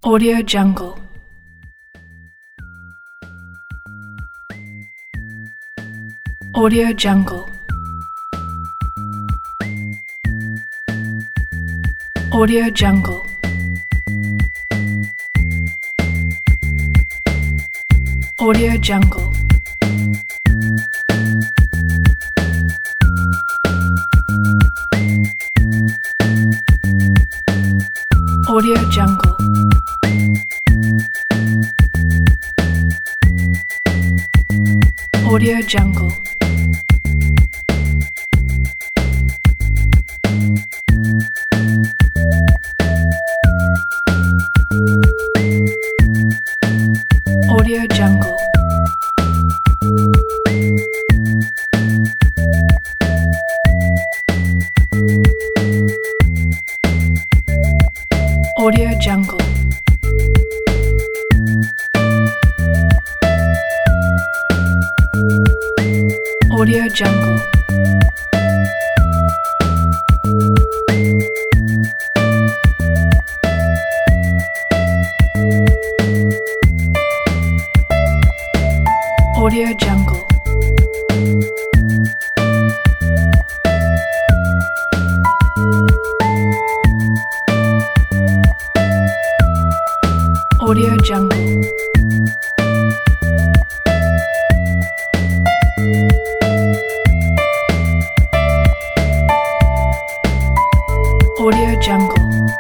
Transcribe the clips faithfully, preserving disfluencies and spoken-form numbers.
Audio Jungle. Audio Jungle. Audio Jungle. Audio Jungle. Audio Jungle. Audio Jungle. Audio Jungle. Audio Jungle. Audio Jungle. Audio Jungle. Audio Jungle. Audio Jungle.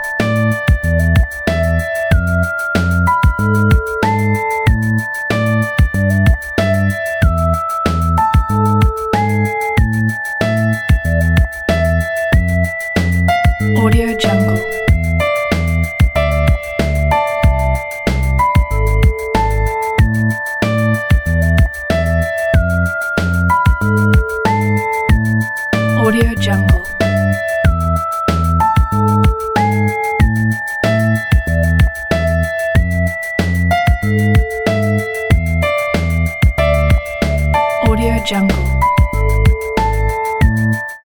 Audio Jungle. Audio Jungle. Audio Jungle.